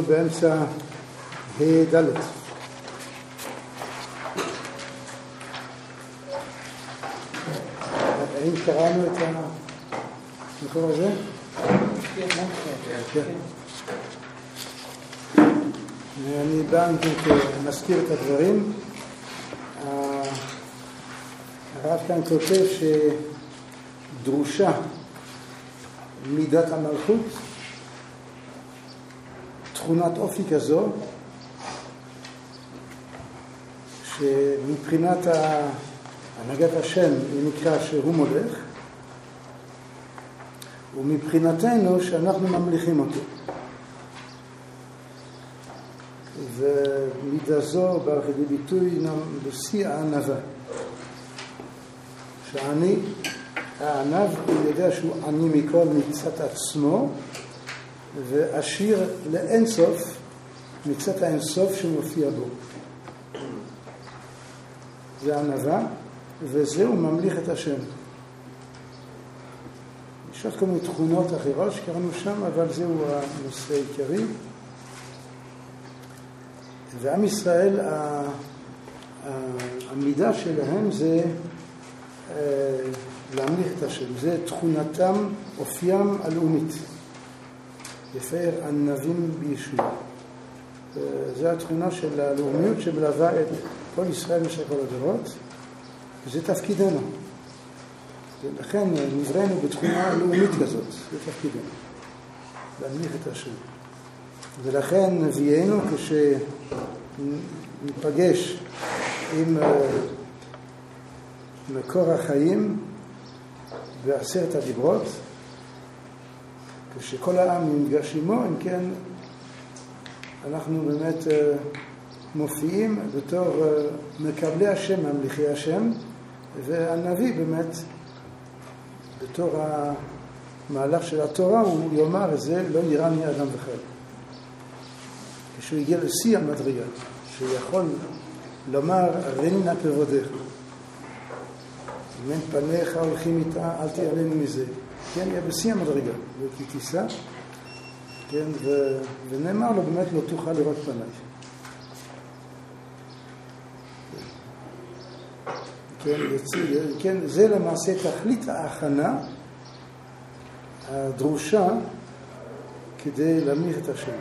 באמצע ה' האם קראנו את המקור הזה? כן. אני בא מזכיר את הדברים. הרב כאן כותב שדרושה מידת המלכות, תכונת אופי כזו, שמבחינת הנהגת השם נקרא שהוא מולך, ומבחינתנו שאנחנו ממליכים אותו. ומידה זו באה לידי ביטוי בשיא הענווה. שהעני, הענב, הוא יודע שהוא עני מכל מצד עצמו, ועשיר לאינסוף, מצד האינסוף שמופיע בו. זה הענווה, וזהו ממליך את השם. יש עוד כל מיני תכונות אחרות שקראנו שם, אבל זהו הנושא העיקרי. ועם ישראל, המידה שלהם זה להמליך את השם. זה תכונתם, אופיים הלאומית. יפאר ענבים בישוע. זה התכונה של הלאומיות שמלווה את כל ישראל במשך כל הדורות. וזה תפקידנו. ולכן נבראנו בתכונה לאומית כזאת. זה תפקידנו. להמליך את השם. ולכן נביאנו כשנפגש עם מקור החיים בעשרת הדיברות, כשכל העם נפגש עמו, אם כן אנחנו באמת מופיעים בתור מקבלי השם, ממליכי השם, והנביא באמת בתור המהלך של התורה הוא יאמר את זה, לא יראני אדם וחי. כשהוא הגיע לשיא המדרגה, שיכול לומר הריני נא כבודך, אם אין פניך הולכים איתה, אל תיעלנו מזה. כן, יהיה בשיא המדרגה, וכי תישא, כן, ונאמר לו באמת לא תוכל לראות פניי. כן, זה למעשה תכלית ההכנה הדרושה כדי להמליך את השם.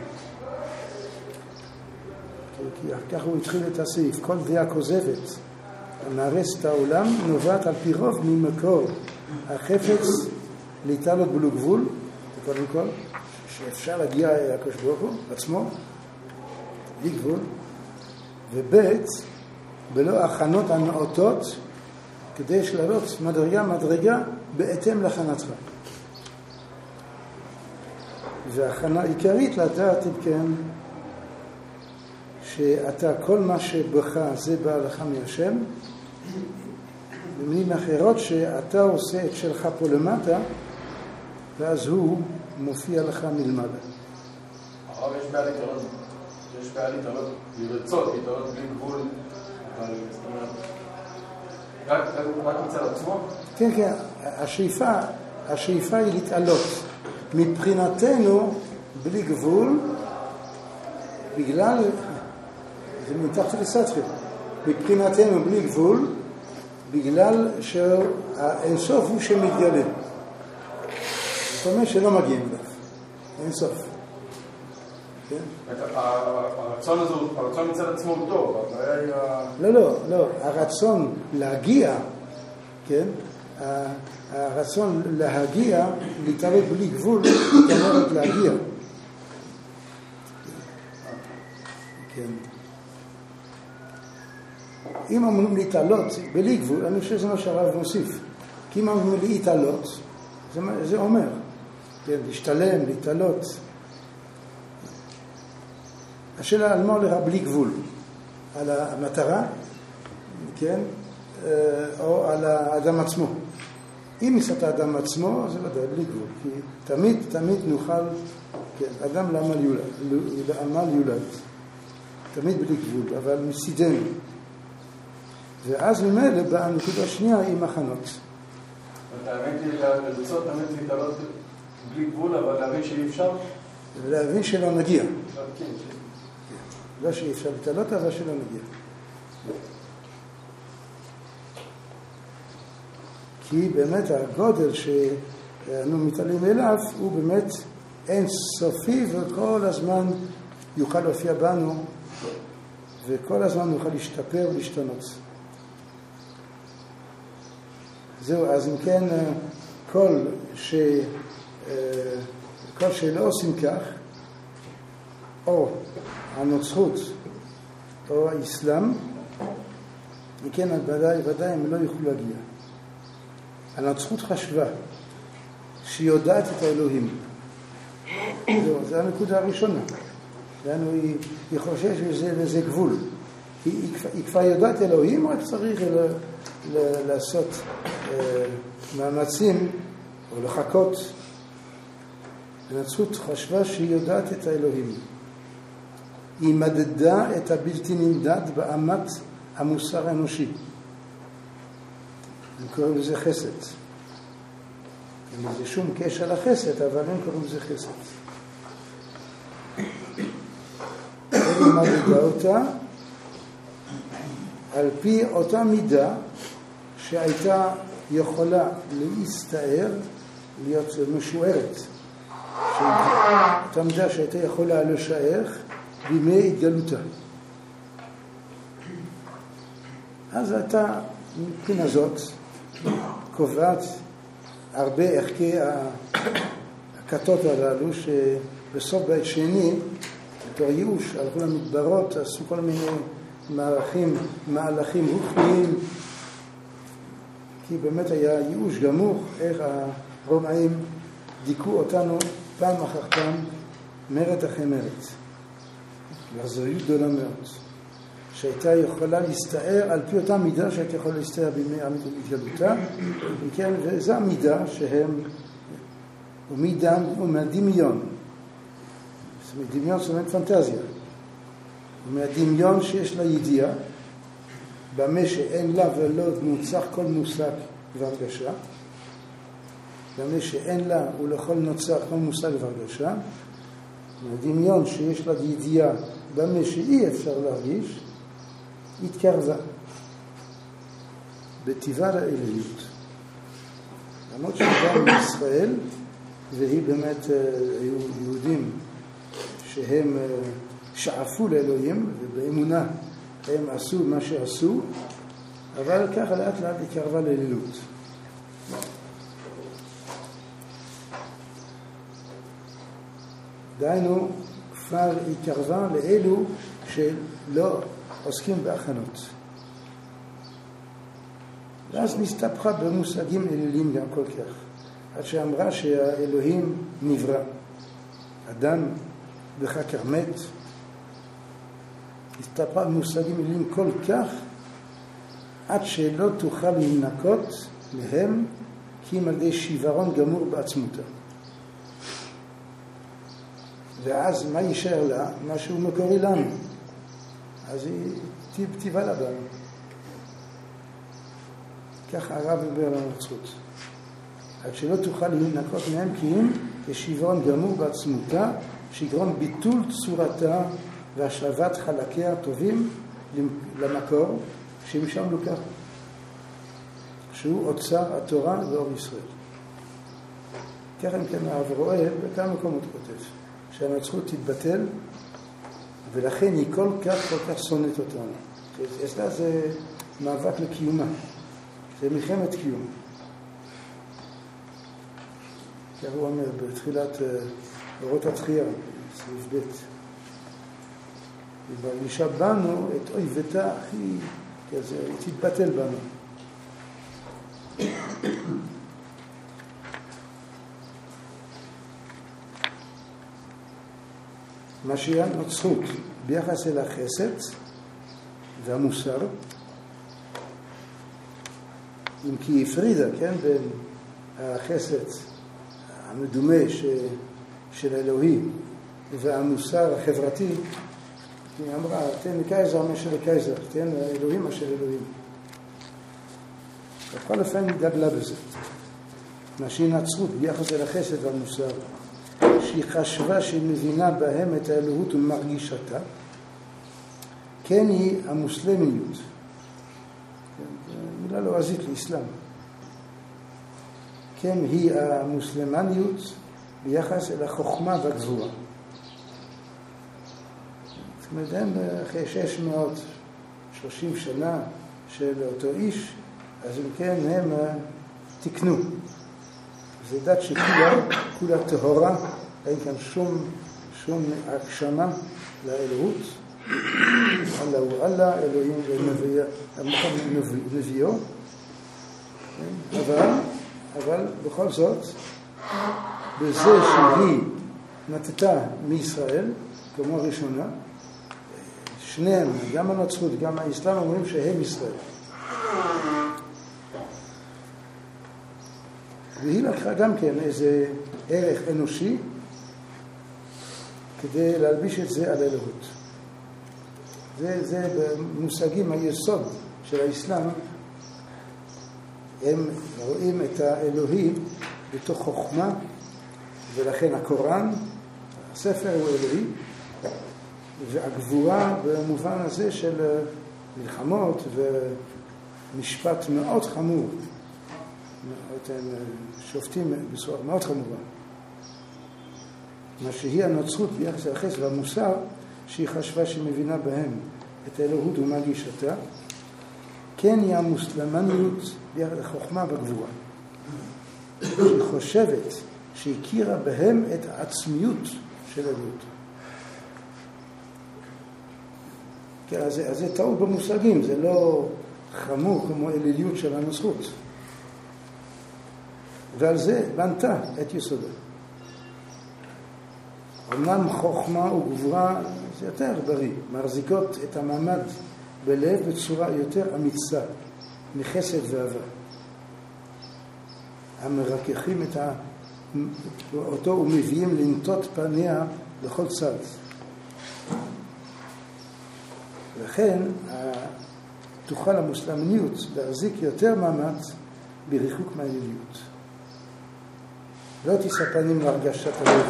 כי כך הוא התחיל את הסעיף. כל דעה כוזבת המארס את העולם נובעת על פי רוב ממקור החפץ להתעלות בלא גבול, קודם כל, שאפשר להגיע לקדוש ברוך הוא עצמו, בלי גבול, ובית, בלא הכנות הנאותות, כדי שלעלות מדרגה בהתאם להכנתך. והכנה עיקרית לדעת, אם כן, שאתה, כל מה שבך זה בא לך מהשם, במילים אחרות שאתה עושה את שלך פה למטה, ואז הוא מופיע לך מלמעלה. הרב, יש בעיה להתעלות, לרצות, להתעלות בלי גבול, אבל זאת אומרת, רק מצד עצמו? כן, כן, השאיפה היא להתעלות. מבחינתנו, בלי גבול, בגלל, זה מתחת לסתכם, מבחינתנו בלי גבול, בגלל שהאינסוף הוא שמתגלה. זאת אומרת שלא מגיעים אליו. אינסוף. הרצון הזה, הרצון מצד עצמו הוא טוב. לא. הרצון להגיע, כן? הרצון להגיע, להתעלות בלי גבול, זאת אומרת להגיע. כן. אם אמורים להתעלות בלי גבול, אני חושב שזה מה שהרב מוסיף. כי אם אמורים להתעלות, זה אומר, כן, להשתלם, להתעלות. השאלה על מה הולך בלי גבול? על המטרה, כן, או על האדם עצמו. אם ניסת האדם עצמו, זה ודאי בלי גבול, כי תמיד נוכל, כן, אדם לעמל יולד. תמיד בלי גבול, אבל מסידנו. ואז ממילא באה הנקודה השנייה עם הכנות. האמת היא לרצות תמיד להתעלות בלי גבול, אבל להבין שאי אפשר? ולהבין שלא נגיע. לא שאי אפשר להתעלות, אבל שלא נגיע. כי באמת הגודל שאנו מתעלים אליו הוא באמת אין סופי, וכל הזמן יוכל להופיע בנו, וכל הזמן יוכל להשתפר ולהשתנות. זהו, אז אם כן, כל שלא עושים כך, או הנוצרות או האסלאם, וכן ודאי הם לא יוכלו להגיע. הנוצרות חשבה שהיא יודעת את האלוהים. זו הנקודה הראשונה. היא חושבת שזה גבול. היא כבר יודעת אלוהים, רק צריך לעשות מאמצים או לחכות. הנצרות חשבה שהיא יודעת את האלוהים. היא מדדה את הבלתי נמדד באמת המוסר האנושי. הם קוראים לזה חסד. אין לזה שום קשר לחסד, אבל הם קוראים לזה חסד. היא מדדה אותה על פי אותה מידה שהייתה יכולה להסתער, להיות משוערת. אותה מידה שהייתה יכולה לשער בימי התגלותה. אז הייתה מבחינה זאת קובעת הרבה ערכי הכתות הללו שבסוף בית שני, בתור ייאוש, הלכו למדברות, עשו כל מיני מהלכים רוחניים, כי באמת היה ייאוש גמור, איך הרומאים דיכאו אותנו פעם אחר פעם, מרד אחרי מרד. והזוהיות גדולה מאוד, שהייתה יכולה להסתער על פי אותה מידה שהייתה יכולה להסתער בימי התגלותה, וכן, וזו המידה שהם, ומהדמיון, דמיון זאת אומרת פנטזיה, ומהדמיון שיש לה ידיעה, במה שאין לה ולא נוצח כל מושג והרגשה, במה שאין לה ולכל נוצח כל מושג והרגשה, מהדמיון שיש לה ידיעה, במה שאי אפשר להרגיש, התקרבה בטבעה לאלוהיות. למרות שבאו מישראל, והיא באמת היו יהודים שהם שאפו לאלוהים, ובאמונה הם עשו מה שעשו, אבל ככה לאט לאט התקרבה לאלוהיות. דהיינו, כבר התקרבה לאלו שלא עוסקים בהכנות. ואז נסתפחה במושגים אלילים גם כל כך, עד שאמרה שהאלוהים נברא. אדם בחקר מת, הסתפחה במושגים אלילים כל כך, עד שלא תוכל להינקות מהם, כי אם על ידי שיוורון גמור בעצמותה. ואז מה יישאר לה? משהו מקורי לנו. אז היא תיבלה בנו. ככה הרב אומר על הנצרות. עד שלא תוכל להינקות מהם, כי אם כשיוורון גמור בעצמותה, שיגרום ביטול צורתה והשבת חלקיה הטובים למקור, שמשם לוקח. שהוא אוצר התורה ואור ישראל. ככה אם כן הרב רואה, בכמה מקומות כותב. שהנצרות תתבטל, ולכן היא כל כך שונאת אותנו. יש לה זה מאבק לקיומה. זה מלחמת קיום. כך הוא אומר בתחילת אורות התחייה, סעיף ב'. היא מרגישה בנו את אויבתה הכי, כזה, היא תתבטל בנו. מה שהיא הנצרות ביחס אל החסד והמוסר, אם כי הפרידה, כן, בין החסד המדומה של אלוהים והמוסר החברתי, היא אמרה, תן לקייזר מה של הקייזר, תן לאלוהים מה של אלוהים. בכל אופן היא דגלה בזה. מה שהיא נצרות ביחס אל החסד והמוסר, שהיא חשבה שהיא מבינה בהם את האלוהות ומרגישתה, כן היא המוסלמיות. מילה לועזית לאסלאם. כן היא המוסלמניות ביחס אל החוכמה והגבורה. זאת אומרת, הם אחרי 630 שנה של אותו איש, אז אם כן הם תקנו. זה דת שכולה טהורה, אין כאן שום הגשמה לאלוהות. אללה הוא אללה, אלוהים ונביאו. אבל בכל זאת, בזה שהיא נתתה מישראל, כמו ראשונה, שניהם, גם הנצרות, גם האסלאם, אומרים שהם ישראל. והיא לקחה גם כן איזה ערך אנושי כדי להלביש את זה על אלוהות. זה במושגים היסוד של האסלאם, הם רואים את האלוהי בתוך חוכמה, ולכן הקוראן, הספר הוא אלוהי, והגבורה במובן הזה של מלחמות ומשפט מאוד חמור. הם שופטים בצורה מאוד חמורה. מה שהיא הנצרות ביחס לחסד והמוסר, שהיא חשבה שמבינה בהם את האלוהות ומרגישתה, כן היא המוסלמניות ביחס לחוכמה והגבורה. היא חושבת שהכירה בהם את העצמיות של האלוהות. כן, אז זה טעות במושגים, זה לא חמור כמו אליליות של הנצרות. ועל זה בנתה את יסודה. אמנם חוכמה וגבורה זה יותר בריא, מחזיקות את המעמד בלב בצורה יותר אמיצה, מחסד ואהבה. המרככים אותו ומביאים לנטות פניה לכל צד. לכן תוכל המוסלמיות להחזיק יותר מאמץ בריחוק מהאליליות. לא תישא פנים להרגשת הלב,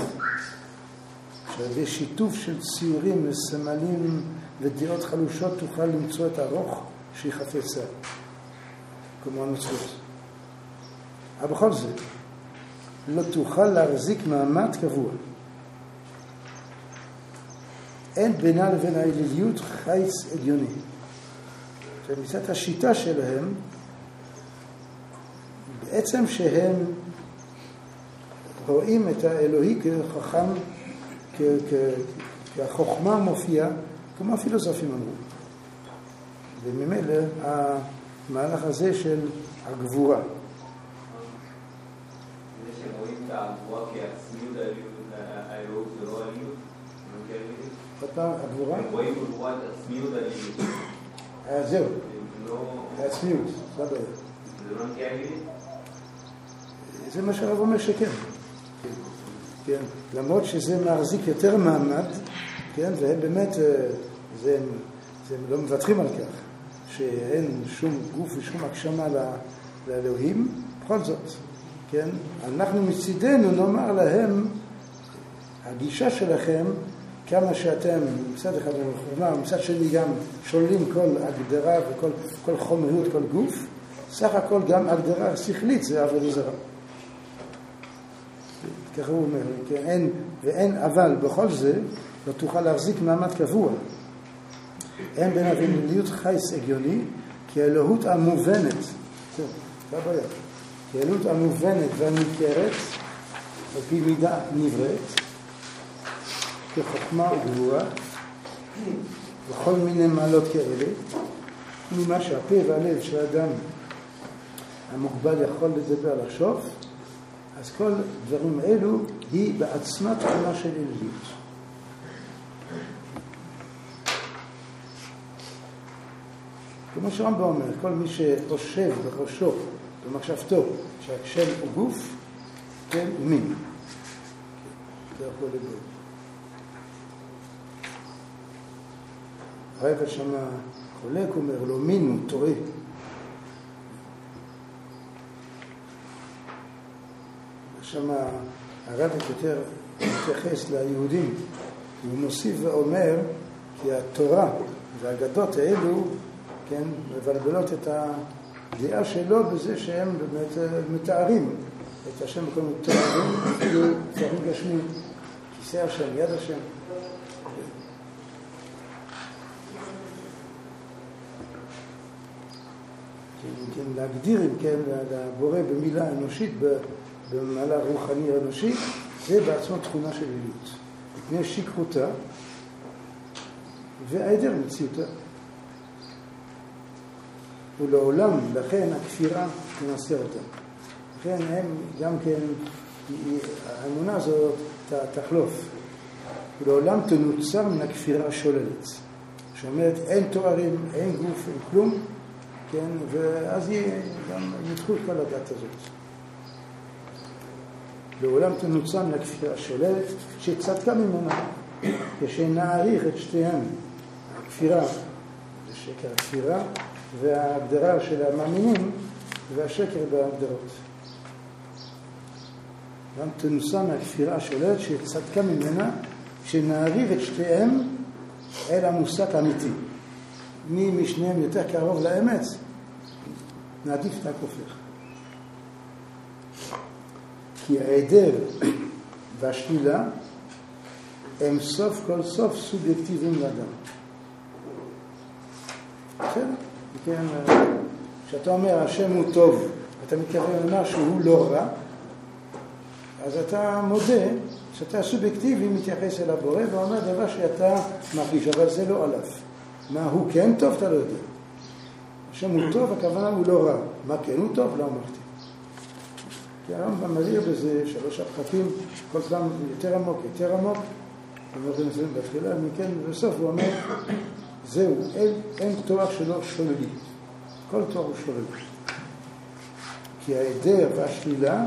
שבשיתוף של ציורים וסמלים ודעות חלושות תוכל למצוא את הרוח שהיא חפצה, כמו הנצרות. אבל בכל זה, לא תוכל להחזיק מעמד קבוע. אין בינה לבין האליליות חיץ עליוני. מצד השיטה שלהם, בעצם שהם רואים את האלוהי כחכם, כחוכמה מופיעה, כמו הפילוסופים אמרו. וממילא המהלך הזה של הגבורה. זה שרואים את הגבורה כעצמיות האלוהות ולא האלוהות? עוד פעם, הגבורה? הם רואים בגבורה את עצמיות האלוהות. זהו, העצמיות, זה הבעיה. זה לא נקרא האלוהות? זה מה שהרב אומר שכן. כן, למרות שזה מחזיק יותר מעמד, כן, והם באמת, הם לא מבטחים על כך, שאין שום גוף ושום הגשמה לאלוהים, בכל זאת, כן, אנחנו מצידנו נאמר להם, הגישה שלכם, כמה שאתם מצד אחד בחוכמה, מצד שני גם שוללים כל הגדרה וכל חומריות, כל גוף, סך הכל גם הגדרה שכלית זה עבודה זרה. ככה הוא אומר, ואין אבל בכל זה לא תוכל להחזיק מעמד קבוע. אין בין הבינליות חייס הגיוני, כי האלוהות המובנת, כי האלוהות המובנת והניכרת, על פי מידה נבראת, כחוכמה וגבורה, וכל מיני מעלות כאלה, ממה שהפה והלב של האדם המוגבל יכול לדבר לחשוב, אז כל דברים אלו היא בעצמה תכונה של אליליות. כמו שהרמב"ם אומר, כל מי שחושב בחושו, במחשבתו, שהשם הוא גוף, כן, הוא מין. זה יכול לדבר. הרב שם חולק, אומר לו, מין הוא טועה. שם הרב יותר מתייחס ליהודים. הוא מוסיף ואומר כי התורה והאגדות האלו, כן, מבלבלות את הדעה שלו בזה שהם באמת מתארים את השם בכל מיני תארים, אפילו תארים גשמיים, כיסא השם, יד השם. כן, להגדיר, כן, לבורא במילה אנושית, במעלה רוחני אנושי, זה בעצמו תכונה של אלילות. מפני שכחותה והיעדר מציאותה. ולעולם, לכן הכפירה תנסה אותם. לכן הם גם כן, האמונה הזאת תחלוף. ולעולם תנוצר מן הכפירה השוללת. שאומרת, אין תוארים, אין גוף, אין כלום, כן, ואז גם ידחו את כל הדת הזאת. לעולם תנוצר מן הכפירה השוללת, שצדקה ממנה, כשנעריך את שתיהן, הכפירה, זה שקר הכפירה, וההגדרה של המאמינים, והשקר בהגדרות. גם תנוצר מהכפירה השוללת, שצדקה ממנה, שנעריך את שתיהן אל המושג האמיתי. מי משניהם יותר קרוב לאמת, נעדיף את הכופר. כי ההיעדר והשלילה הם סוף כל סוף סובייקטיביים לאדם. בסדר? כן, כשאתה אומר השם הוא טוב, אתה מתכוון לומר שהוא לא רע, אז אתה מודה שאתה סובייקטיבי מתייחס אל הבורא ואומר דבר שאתה מרגיש, אבל זה לא עליו. מה הוא כן טוב, אתה לא יודע. השם הוא טוב, הכוונה הוא לא רע. מה כן הוא טוב? לא אמרתי. כי הרמב"ם מביא בזה 3 הפרקים, כל פעם יותר עמוק, יותר עמוק. אנחנו נמצאים בתחילה, מכן בסוף הוא אומר, זהו, אין תואר שלו שולל. כל תואר הוא שולל. כי ההיעדר והשלילה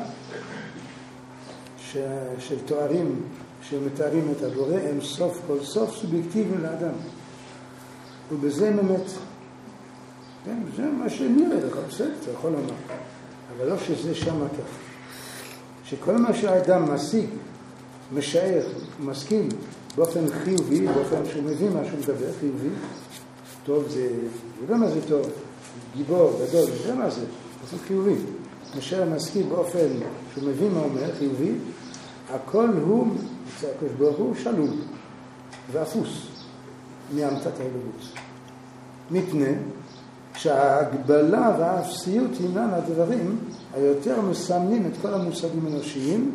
של תוארים שמתארים את הבורא הם סוף כל סוף סובייקטיביים לאדם. ובזה באמת, כן, זה מה שנראה לך, בסדר, אתה יכול לומר. אבל לא שזה שם כך. שכל מה שהאדם משיג, משער, משכיל, באופן חיובי, באופן שהוא מבין מה שהוא מדבר, חיובי, טוב זה, יודע מה זה טוב, גיבור, גדול, יודע מה זה, באופן חיובי. משער, משכיל באופן שהוא מבין מה הוא אומר, חיובי, הכל הוא, הקדוש ברוך הוא שלול ואפוס מהמצאת האלוהות. מפני שההגבלה והאפסיות הינן הדברים היותר מסמנים את כל המושגים האנושיים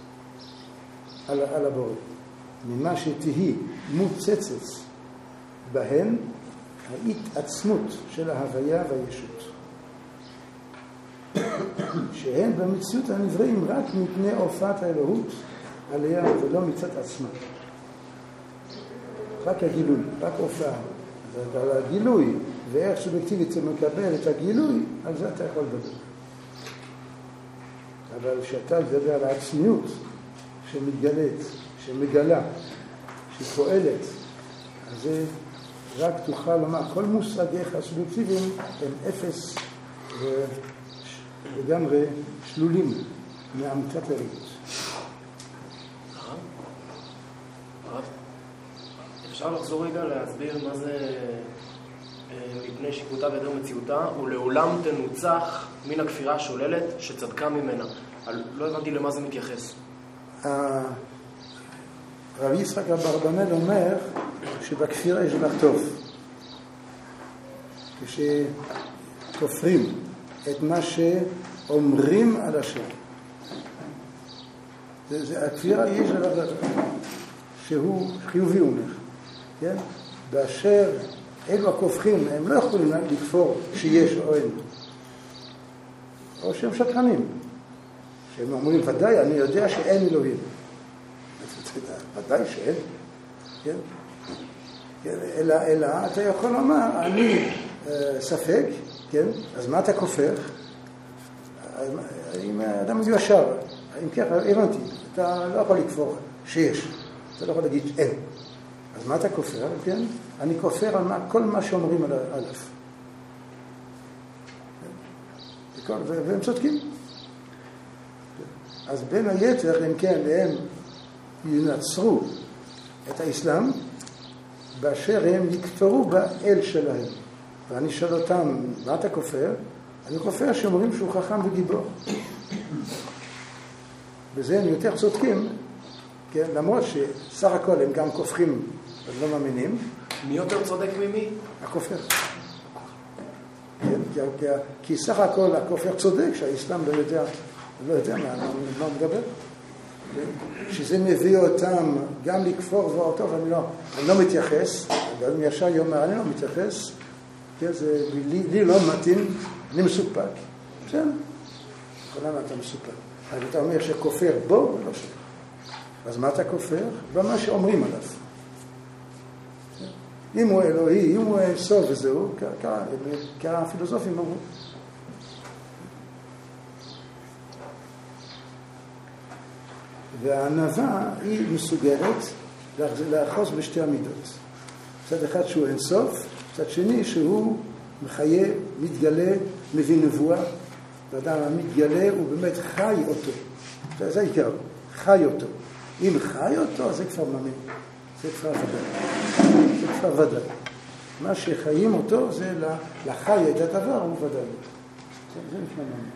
על הבורא. ממה שתהי מוצצת בהן ההתעצמות של ההוויה והישות. שהן במציאות הנבראים רק מפני הופעת האלוהות עליה ולא מצד עצמה. רק הגילוי, רק הופעה. על הגילוי, ואיך סובייקטיבית זה מקבל את הגילוי, על זה אתה יכול לדבר. אבל כשאתה מדבר על העצמיות שמתגלית, שמגלה, שפועלת, אז זה רק תוכל לומר, כל מושגיך הסובייקטיביים הם אפס לגמרי שלולים מאמיתת האלוהות. אפשר לחזור רגע להסביר מה זה מפני שכחותה והיעדר מציאותה, ולעולם תנוצח מן הכפירה השוללת שצדקה ממנה. לא הבנתי למה זה מתייחס. רב יצחק אברבנאל אומר שבכפירה יש לך טוב. כשכופרים את מה שאומרים על השם. הכפירה יש לך שהוא חיובי אומר. כן? באשר אלו הכופרים, הם לא יכולים לכפור שיש או אין. או שהם שקרנים. שהם אומרים, ודאי, אני יודע שאין אלוהים. ודאי שאין. כן? אלא אתה יכול לומר, אני ספק, כן? אז מה אתה כופר? אם אדם ישר, אם ככה, הבנתי, אתה לא יכול לכפור שיש. אתה לא יכול להגיד אין. אז מה אתה כופר? כן? אני כופר על כל מה שאומרים עליו. והם צודקים. אז בין היתר, אם כן, הם ינצרו את האסלאם, באשר הם יקפרו באל שלהם. ואני שואל אותם, מה אתה כופר? אני כופר שאומרים שהוא חכם וגיבור. בזה הם יותר צודקים, כן? למרות שסך הכל הם גם כופרים, אז לא מאמינים. מי יותר צודק ממי? הכופר. כן? כי סך הכל הכופר צודק שהאסלאם לא יודע מה הוא מדבר. שזה מביא אותם גם לכפור ואותו, ואני לא מתייחס, אני ישר יאמר, אני לא מתייחס, כן? זה לי לא מתאים, אני מסופק. בסדר? למה אתה מסופק? אז אתה אומר שכופר בו ולא שלו. אז מה אתה כופר? במה שאומרים עליו. אם הוא אלוהי, אם הוא סוף וזהו, ככה הפילוסופים אמרו. והענווה היא מסוגלת לאחוז בשתי המידות. צד אחד שהוא אין סוף, צד שני שהוא מחיה, מתגלה, מביא נבואה, ואדם המתגלה הוא באמת חי אותו. זה העיקר, חי אותו. אם חי אותו, זה כבר מאמין. זה כבר ודאי. זה כבר ודאי. מה שחיים אותו זה לחי את הדבר, הוא ודאי. זה נשמע מאמין.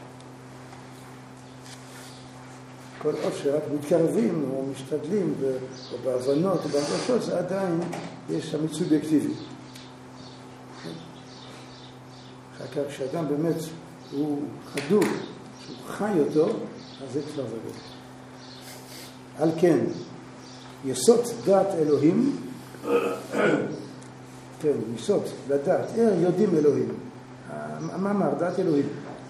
כל עוד שרק מתקרבים או משתדלים או בהבנות או בהרגשות, זה עדיין יש שם סובייקטיבי. אחר כך כשאדם באמת הוא חדור, שהוא חי אותו, אז זה כבר ודאי. על כן, יסוד דעת אלוהים, כן, יסוד לדעת, יודעים אלוהים. מה אמר? דעת אלוהים.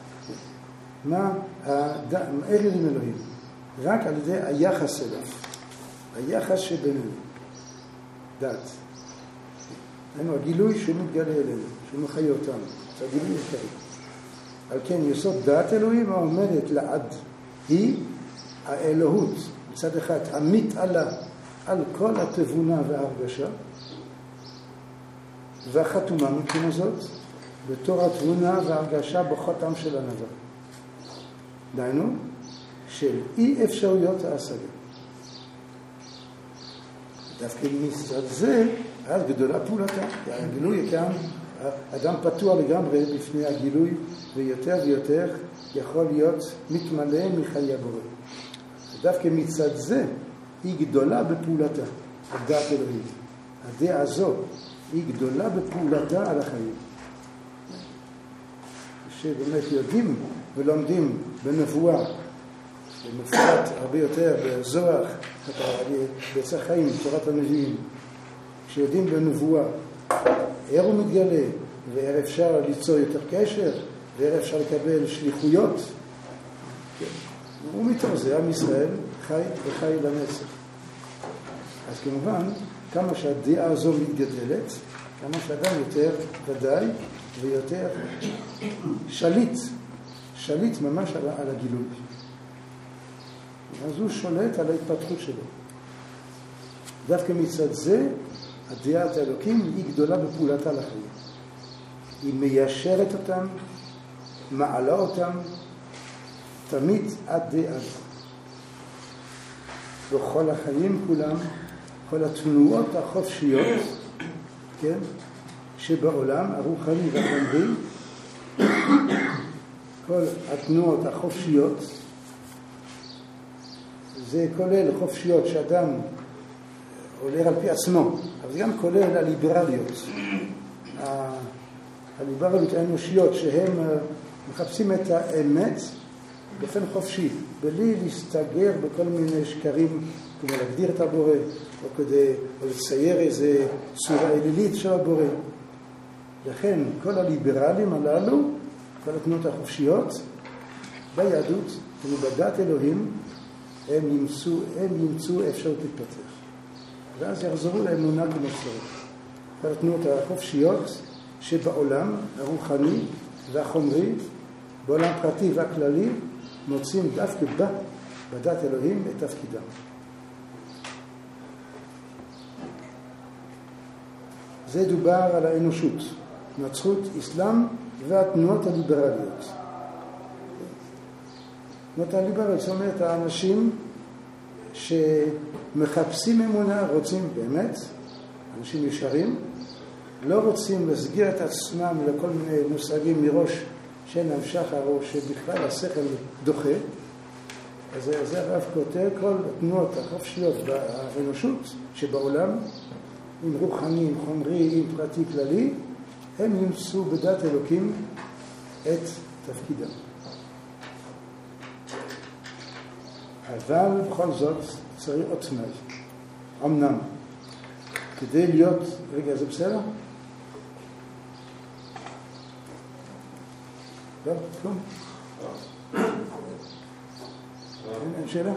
יודעים אלוהים? רק על ידי היחס אליו. היחס שבינינו. דעת. הגילוי שהוא מתגלה אלינו, שהוא מחיה אותנו. זה הגילוי העיקרי. על כן, יסוד דעת אלוהים העומדת לעד. היא האלוהות. מצד אחד, המתעלה על כל התבונה וההרגשה, והחתומה מבחינה זאת, בתור התבונה וההרגשה בחותם של הנבא. דהיינו, של אי אפשרויות ההשגה. דווקא מצד זה, אז גדולה פעולתה. הגילוי כאן, אדם פתוח לגמרי בפני הגילוי, ויותר ויותר יכול להיות מתמלא מחיי הבורא. דווקא מצד זה היא גדולה בפעולתה, הדעת אלוהים. הדעה הזו היא גדולה בפעולתה על החיים. שבאמת יודעים ולומדים בנבואה, ומפרט הרבה יותר בזוהר, בעץ החיים, תורת הנביאים, כשיודעים בנבואה, איך הוא מתגלה, ואיך אפשר ליצור יותר קשר, ואיך אפשר לקבל שליחויות, ומתוך זה עם ישראל חי וחי לנצח. אז כמובן, כמה שהדעה הזו מתגדלת, כמה שאדם יותר ודאי ויותר שליט ממש על הגילוי. אז הוא שולט על ההתפתחות שלו. דווקא מצד זה, הדעת האלוקים היא גדולה בפעולתה לחיים. היא מיישרת אותם, מעלה אותם, תמיד עד דעת. וכל החיים כולם, כל התנועות החופשיות, כן, שבעולם, הרוחני והחומרי, כל התנועות החופשיות, זה כולל חופשיות שאדם הולך על פי עצמו, אבל זה גם כולל הליברליות. הליברליות האנושיות שהם מחפשים את האמת באופן חופשי, בלי להסתגר בכל מיני שקרים, כמו להגדיר את הבורא, או לצייר איזה צורה אלילית של הבורא. לכן כל הליברלים הללו, כל התנועות החופשיות, ביהדות ובדת אלוהים, הם ימצאו אפשרות להתפתח. ואז יחזרו לאמונה כמו שצריך. כל התנועות החופשיות שבעולם הרוחני והחומרי, בעולם הפרטי והכללי, מוצאים דווקא בדת אלוהים את תפקידם. זה דובר על האנושות, נצרות, אסלאם והתנועות הליברליות. נוטה ליברל, זאת אומרת, האנשים שמחפשים אמונה, רוצים באמת, אנשים ישרים, לא רוצים להסגיר את עצמם לכל מיני מושגים מראש שאין להם שחר או שבכלל השכל דוחה. אז זה הרב כותב, כל התנועות החופשיות באנושות שבעולם, עם רוחני, עם חומרי, עם פרטי כללי, הם ימצאו בדת אלוקים את תפקידם. אבל בכל זאת צריך עוד תנאי. אמנם, כדי להיות... רגע, זה בסדר? לא? כלום? אין שאלה?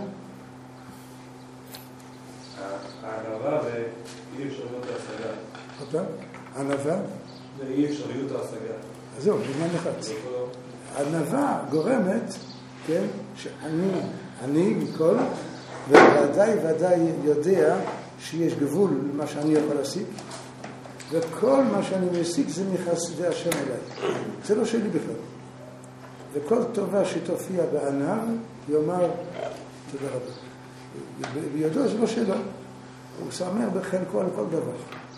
הענווה ואי אפשריות ההשגה. אותה? ענווה? זה אי אפשריות ההשגה. אז זהו, בניין אחד. ענווה גורמת, כן, שאני מכל, וודאי יודע שיש גבול למה שאני יכול להשיג, וכל מה שאני משיג זה מחסדי השם אליי. זה לא שלי בכלל. וכל טובה שתופיע בענב, יאמר תודה רבה. בידו זה לא שלו. הוא שמח בחלקו על כל דבר.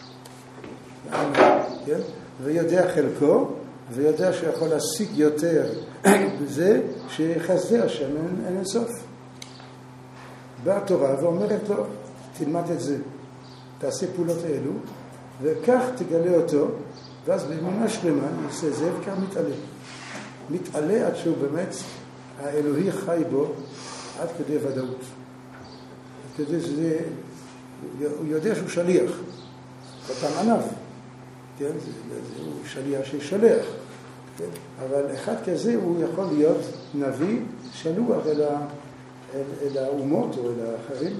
בענב, כן? ויודע חלקו, ויודע שיכול להשיג יותר בזה שחסדי השם אין אינסוף. באה התורה ואומרת לו, תלמד את זה, תעשה פעולות האלו, וכך תגלה אותו, ואז באמונה שלמה יעשה זה וכך מתעלה עד שהוא באמת, האלוהי חי בו עד כדי ודאות. כדי שזה, הוא יודע שהוא שליח, אותם ענב, כן? הוא שליח ששלח, כן? אבל אחד כזה הוא יכול להיות נביא שלוח אל האומות או אל האחרים.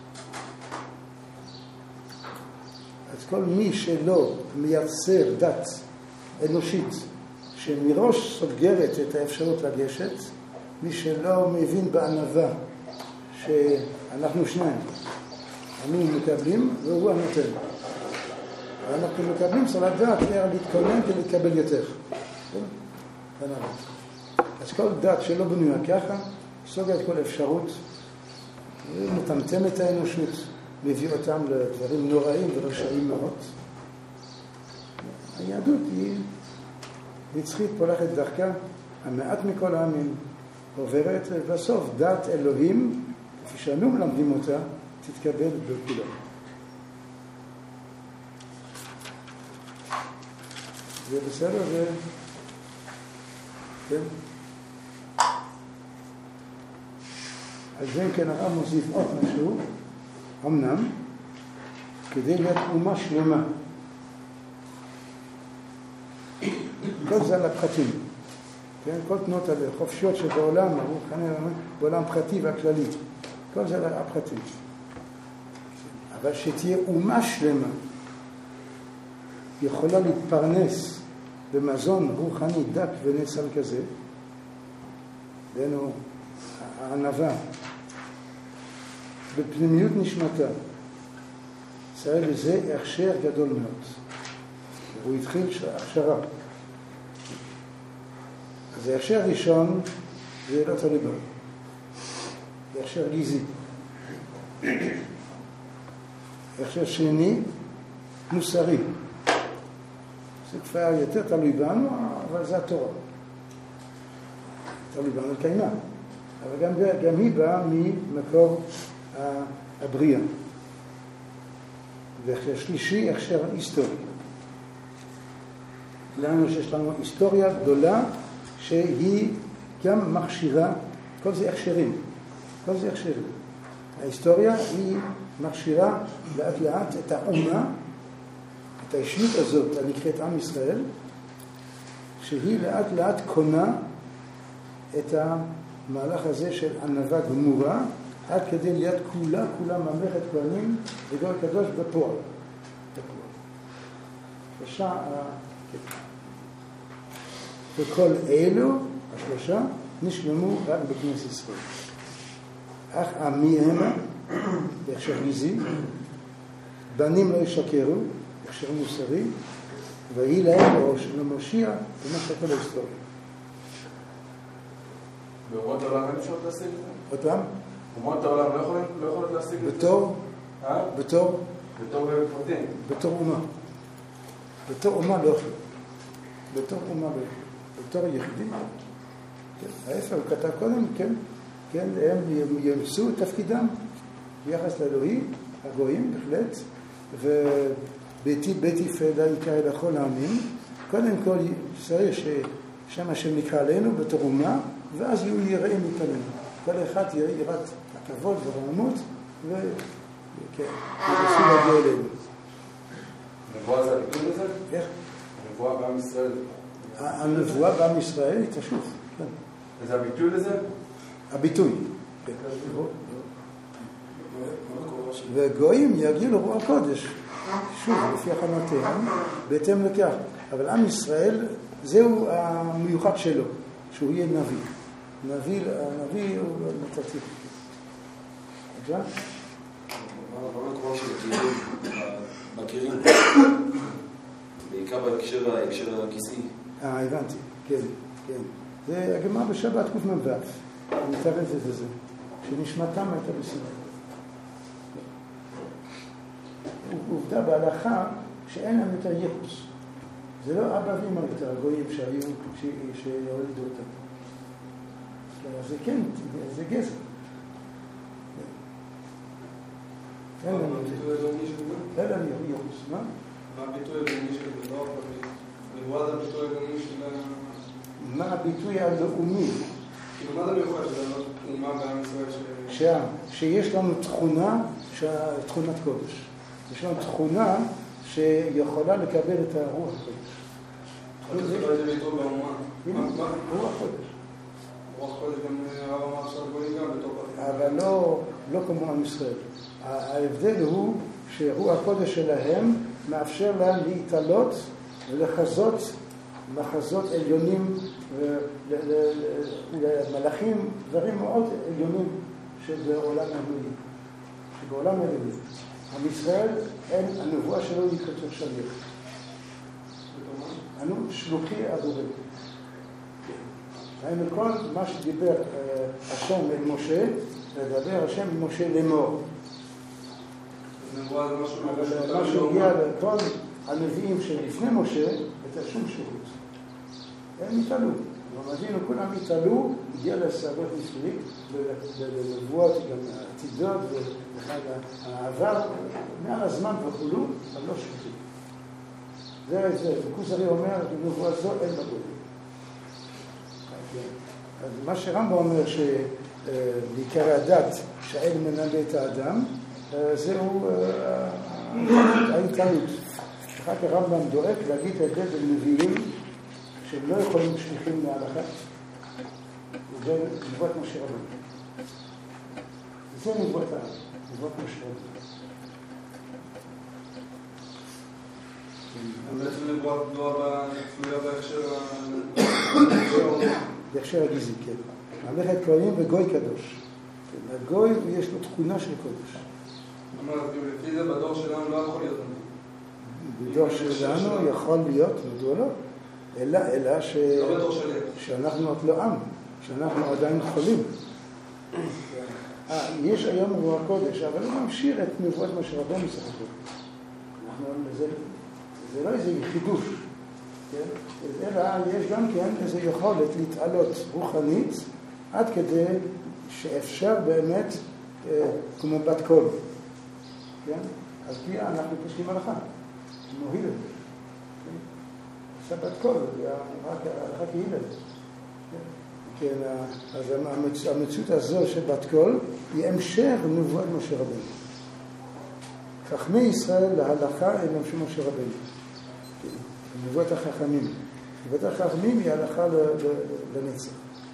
אז כל מי שלא מייצר דת אנושית שמראש סוגרת את האפשרות לגשת, מי שלא מבין בענווה שאנחנו שניים, אני מקבלים והוא הנותן. ואנחנו מקבלים צריך לדעת להתכונן ולקבל יותר. אז כל דת שלא בנויה ככה, סוגרת כל אפשרות, מטמטם את האנושות, מביא אותם לדברים נוראים ורשעים מאוד. היהדות היא נצחית, פולחת דרכה, המעט מכל העמים עוברת, ובסוף דת אלוהים, כפי שאנו מלמדים אותה, תתקבל בכולם. זה בסדר? כן? אז זה כן הרב מוסיף עוד משהו, אמנם, כדי להיות אומה שלמה. כל זה על הפחתים. כן? כל תנועות החופשיות שבעולם, בעולם פחתי והכללי. כל זה על הפחתים. אבל שתהיה אומה שלמה, יכולה להתפרנס במזון רוחני דק ונצל כזה, ואינו הענווה, בפנימיות נשמתה, צריך לזה הכשר גדול מאוד. הוא התחיל הכשרה. אז ההכשר ראשון זה לא תלוי בו. זה הכשר גיזי. הכשר שני, מוסרי. זה כבר יותר תלוי בנו, אבל זה התורה. תלוי בנו קיימה. אבל גם היא באה ממקור הבריאה. והכשר שלישי, הכשר היסטורי. לנו שיש לנו היסטוריה גדולה שהיא גם מכשירה, כל זה הכשרים. כל זה הכשרים. ההיסטוריה היא מכשירה לאט לאט את האומה, את האישיות הזאת הנקראת עם ישראל, שהיא לאט לאט קונה את המהלך הזה של ענווה גמורה, עד כדי להיות כולה ממלכת כהנים וגוי קדוש בפועל. וכל אלו, השלושה, נשלמו רק בכנסת ישראל. אך עמי המה, בהכשר גיזי, בנים לא ישקרו, בהכשר מוסרי, ויהי להם בראש למושיע במשך כל ההיסטוריה. באומות העולם אין אפשרות להשיג את זה? עוד פעם? אומות העולם לא יכולות להשיג את זה? בתור פרטים. בתור אומה. בתור אומה לא יכול. בתור אומה לא יכול. בתור יחידים. ההפך, הוא כתב קודם, כן, הם ימצאו את תפקידם ביחס לאלוהים, הגויים בהחלט, ובית יפדה יקרא לכל העמים. קודם כל צריך ששם השם נקרא עלינו בתור אומה, ואז יהיו יראים מפנינו. כל אחד יראה יראת הכבוד והרוממות, וינסו להגיע אלינו. הנבואה זה הביטוי לזה? איך? הנבואה בעם ישראל. הנבואה בעם ישראל היא תשוף. וזה הביטוי לזה? הביטוי. וגויים יגיעו לרוח הקודש, שוב, לפי הכנותיהם, בהתאם לכך. אבל עם ישראל, זהו המיוחד שלו, שהוא יהיה נביא. הנביא הוא מתעתיק. עכשיו? מה המקום של מכירים? בעיקר בהקשר הגזעי. הבנתי, כן. זה הגמרא בשבת קמ"ו, אני מתארץ את זה, שנשמתם הייתה בסיני. עובדה בהלכה שאין להם יותר ייחוס. זה לא אבא ואמא יותר הגויים שהיו, שהולידו אותם. זה כן, זה גזע. אין להם ייחוס. מה? מה הביטוי הלאומי של זה? נבואה זה הביטוי הלאומי של... מה הביטוי הלאומי? כאילו, מה זה מיוחד שזה לא אומה בעם ישראל שיש לנו תכונה, תכונת קודש. יש לנו תכונה שיכולה לקבל את הרוח הקודש. אבל זה לא איזה ביטוי באומה. רוח קודש. רוח קודש גם הרב אמר עכשיו גויים גם בתוך... אבל לא כמו עם ישראל. ההבדל הוא שרוח הקודש שלהם מאפשר להם להתעלות ולחזות מחזות עליונים למלאכים, דברים מאוד עליונים שבעולם האלוהי. עם ישראל, הנבואה שלו היא כתוב שליח. אנו שלוחי אדורים. היינו כל מה שדיבר השם אל משה, לדבר השם אל משה לאמור. נבואה זה משהו... אבל מה שהגיע לכל הנביאים שלפני משה, הייתה שום שירות. הם התעלו. במדינו כולם התעלו, הגיע לסערות ניסויים, ולנבואות, גם העתידות, והעבר, מעל הזמן וכולו, אבל לא שפטים. זה, וכוזרי אומר, בנבואה זו אין בגודל. אז מה שרמב"ם אומר, שבעיקר הדת, שהאל מנהל את האדם, זהו ההתעלות. אחר כך רמב"ם דואג להגיד את זה בנביאים, שהם לא יכולים שליחים להלכה, וזה נבואת משה רבנו. זה נבואת משה רבנו. בעצם נבואת תלויה בהכשר הגזעי, כן. ממלכת כהנים וגוי קדוש. הגוי יש לו תכונה של קודש. אמרת, לפי זה בדור שלנו לא יכול להיות נביא. בדור שלנו יכול להיות, מדוע לא? אלא שאנחנו עוד לא עם, שאנחנו עדיין חולים. יש היום רוח קודש, אבל הוא ממשיך את נבואת משה רבנו סך הכל. זה לא איזה חידוש, אלא יש גם כן איזו יכולת להתעלות רוחנית, עד כדי שאפשר באמת, כמו בת קול. על פי אנחנו פוסקים הלכה, נוהיל את זה. בת קול, רק הילד. כן, אז המציאות הזו של בת קול היא המשך נבואת משה רבנו. חכמי ישראל להלכה הם המשך משה רבנו. נבואת החכמים. נבואת החכמים היא הלכה לנצח.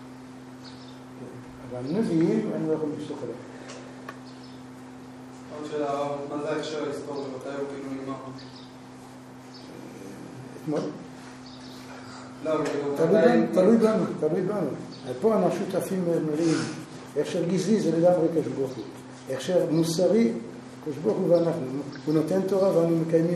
אבל הנביאים אני לא יכול לפסוק עליהם. עוד שאלה, מה זה ההקשר ההיסטורי? מתי הוא כאילו נגמר? אתמול? תלוי בנו. פה אנחנו שותפים מלאים. הכשר גזעי זה לגמרי קדוש ברוך הוא. הכשר מוסרי, קדוש ברוך הוא ואנחנו. הוא נותן תורה ואנו מקיימים.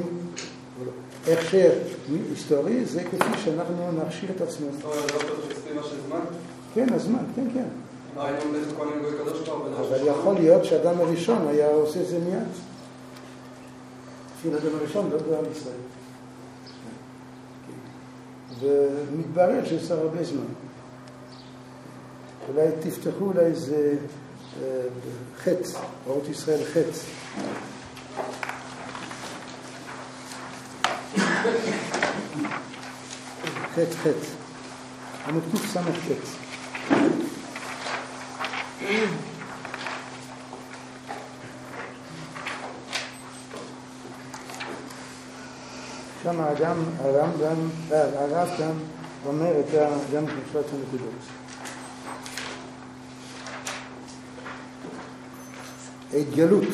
הכשר היסטורי זה כפי שאנחנו נכשיר את עצמנו. היסטוריה לא כתוב שסתימה של זמן? כן, הזמן, כן. היינו הולך לכהן גוי קדוש כבר בדרך. אבל יכול להיות שהאדם הראשון היה עושה את זה מיד. אפילו האדם הראשון לא בעם ישראל. ומתברר שזה הרבה זמן. אולי תפתחו אולי איזה חץ, אורות ישראל חץ. חץ. עמוד קס"ח. שם הרב גם אומר גם שלושת הנקודות. ההתגלות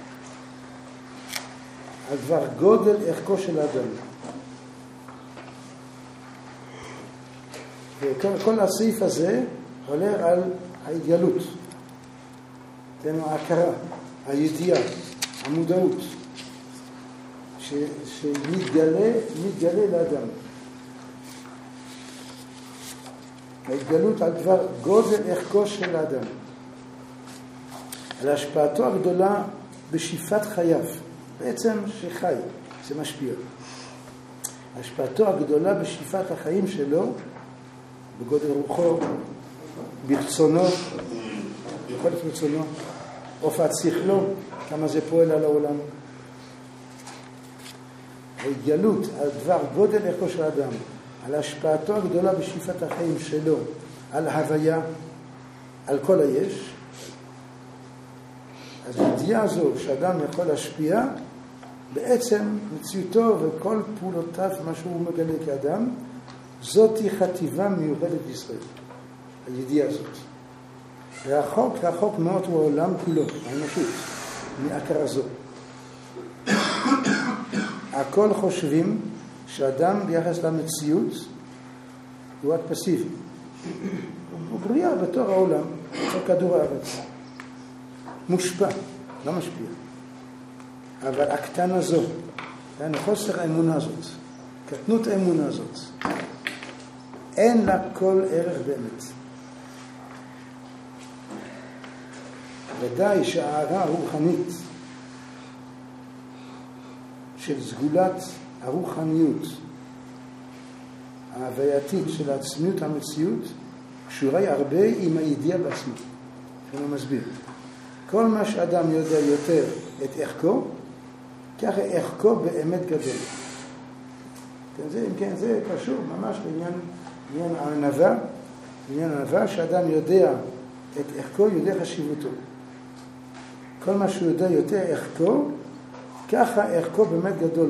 על דבר גודל ערכו של האדם. וכל הסעיף הזה עולה על ההתגלות. תנו ההכרה, הידיעה, המודעות. שמתגלה לאדם. ההתגלות על דבר גודל ערכו של האדם. על השפעתו הגדולה בשאיפת חייו. בעצם שחי, זה משפיע. השפעתו הגדולה בשאיפת החיים שלו, בגודל רוחו, ברצונו, יכולת רצונו, הופעת שכלו, כמה זה פועל על העולם. ההתגלות על דבר גודל ערכו של האדם, על השפעתו הגדולה בשאיפת החיים שלו, על ההוויה, על כל היש. אז הידיעה הזו שאדם יכול להשפיע, בעצם מציאותו וכל פעולותיו, מה שהוא מגלה כאדם, זאת היא חטיבה מיוחדת בישראל. הידיעה הזאת. רחוק מאוד הוא העולם כולו, האנושות, מהכרה זו. הכל חושבים שאדם ביחס למציאות הוא רק פסיבי. הוא בריאה בתור העולם, בתור כדור הארץ. מושפע, לא משפיע. אבל הקטן הזו, חוסר האמונה הזאת, קטנות האמונה הזאת, אין לה כל ערך באמת. ודאי שההערה הרוחנית של סגולת הרוחניות ההווייתית של עצמיות המציאות קשורה הרבה עם הידיעה בעצמו. אני מסביר. כל מה שאדם יודע יותר את ערכו, ככה ערכו באמת גדול. זה קשור ממש לעניין הענווה, בעניין הענווה שאדם יודע את ערכו, יודע חשיבותו. כל מה שהוא יודע יותר ערכו, ככה ערכו באמת גדול.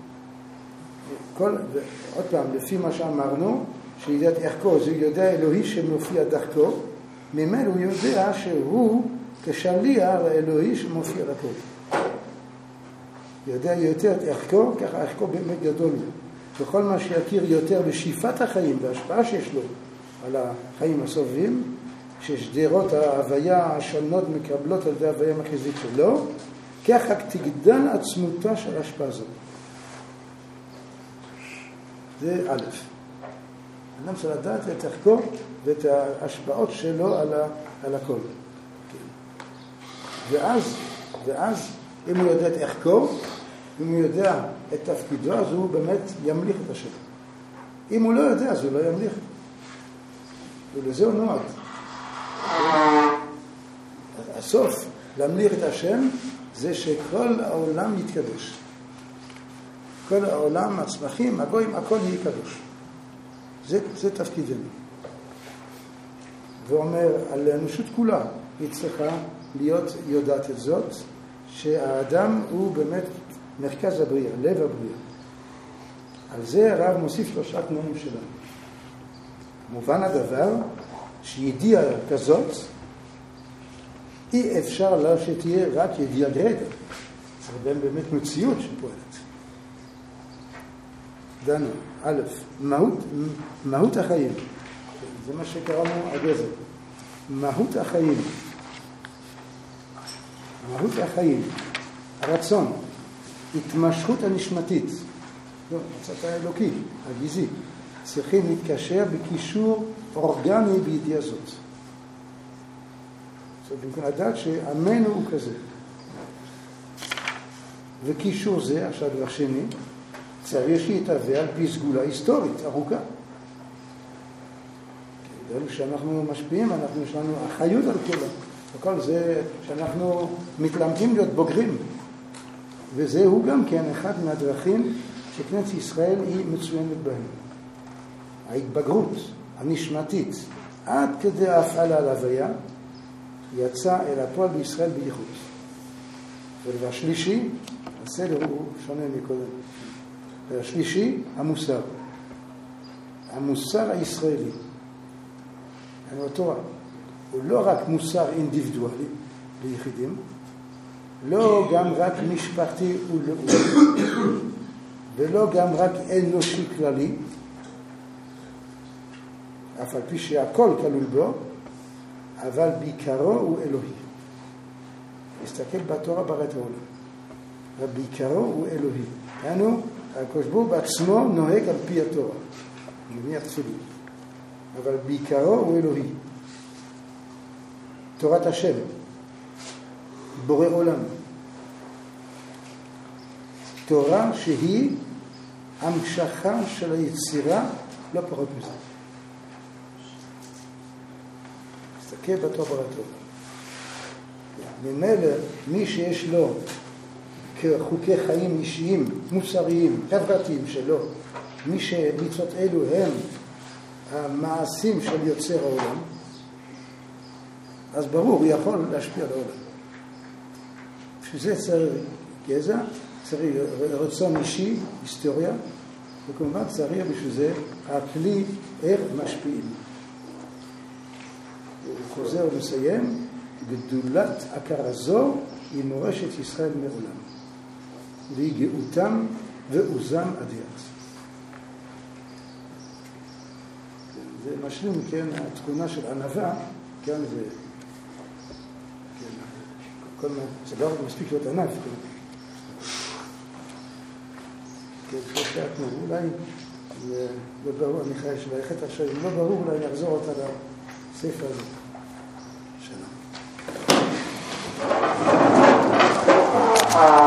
עוד פעם, לפי מה שאמרנו, שידע את ערכו, זה יודע אלוהי שמופיע דרכו, ממנו הוא יודע שהוא כשליח לאלוהי שמופיע דרכו. יודע יותר את ערכו, ככה ערכו באמת גדול. וכל מה שיכיר יותר בשאיפת החיים וההשפעה שיש לו על החיים הסובבים, ששדרות ההוויה השונות מקבלות על ידי ההוויה המרכזית שלו, ככה תגדל עצמותה של ההשפעה הזאת. זה א'. אדם צריך לדעת את ערכו ואת ההשפעות שלו על הכל. ואז אם הוא יודע את ערכו, אם הוא יודע את תפקידו, אז הוא באמת ימליך את השם. אם הוא לא יודע, אז הוא לא ימליך. ולזה הוא נועד. הסוף, להמליך את השם, זה שכל העולם יתקדש. כל העולם, הצמחים, הגויים, הכל יהיה קדוש. זה תפקידנו. ואומר, על האנושות כולה, היא צריכה להיות יודעת את זאת, שהאדם הוא באמת מרכז הבריאה, לב הבריאה. על זה הרב מוסיף 3 תנאים שלנו. מובן הדבר שידיעה כזאת, אי אפשר לה שתהיה רק ידיעה גרידא. זה באמת מציאות שפועלת. דנו, א', מהות החיים. זה מה שקראנו הגזר. מהות החיים. מהות החיים. הרצון. התמשכות הנשמתית. לא, הצד האלוקי, הגזעי. צריכים להתקשר בקישור אורגני בידיעה זאת. זאת אומרת, לדעת שעמנו הוא כזה. וקישור זה, עכשיו דבר שני, צריך להתהווה על פי סגולה היסטורית ארוכה. כאילו שאנחנו משפיעים, יש לנו אחריות על כולם. וכל זה שאנחנו מתלמדים להיות בוגרים. וזהו גם כן אחד מהדרכים שכנסת ישראל היא מצוינת בהם. ההתבגרות הנשמתית עד כדי ההפעלה על הוויה יצא אל הפועל בישראל בייחוד. ודבר שלישי, הסדר הוא שונה מקודם. והשלישי, המוסר. המוסר הישראלי. התורה הוא לא רק מוסר אינדיבידואלי ליחידים, לא גם רק משפחתי ולאומי, ולא גם רק אנושי כללי, אף על פי שהכל כלול בו, אבל בעיקרו הוא אלוהי. תסתכל בתורה בראת העולם. ובעיקרו הוא אלוהי. יענו, הקדוש ברוך הוא בעצמו נוהג על פי התורה. מניח תפילין. אבל בעיקרו הוא אלוהי. תורת השם. בורא עולם. תורה שהיא המשכה של היצירה, לא פחות מזה. תסתכל בתורה בראת העולם. ממילא מי שיש לו כחוקי חיים אישיים, מוסריים, חברתיים שלו, מי שמצוות אלו הם המעשים של יוצר העולם, אז ברור, הוא יכול להשפיע על העולם. בשביל זה צריך גזע, צריך רצון אישי, היסטוריה, וכמובן צריך בשביל זה הכלי איך משפיעים. הוא חוזר ומסיים, גדולת הכרה זו היא מורשת ישראל מעולם. והיא גאותם ועוזם עד יד. זה משלים, כן, התכונה של ענווה, כן, זה... כל מה, זה לא מספיק להיות ענב. כן, ששעתנו, אולי, זה לא ברור, אני חייב שלכת עכשיו, אם לא ברור, אולי נחזור אותה לספר הזה.